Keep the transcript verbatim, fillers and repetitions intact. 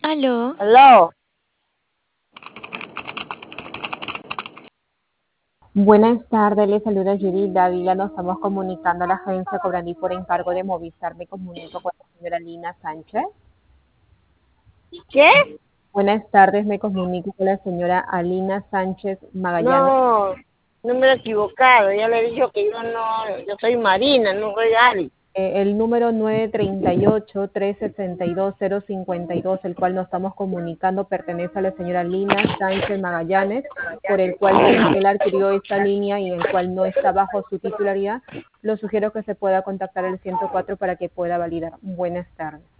Aló. Aló, Buenas tardes, le saluda Judy Dávila. Nos estamos comunicando a la agencia Cobrandí por encargo de Movistar. Me comunico con la señora Lina Sánchez. ¿qué? Buenas tardes, me comunico con la señora Alina Sánchez Magallanes. No, número equivocado. Ya le he dicho que yo no, yo soy Marina, no soy Ali. Eh, el número nueve tres ocho, tres seis dos, cero cinco dos, el cual nos estamos comunicando, pertenece a la señora Lina Sánchez Magallanes, por el cual si él adquirió esta línea y el cual no está bajo su titularidad, lo sugiero que se pueda contactar el ciento cuatro para que pueda validar. Buenas tardes.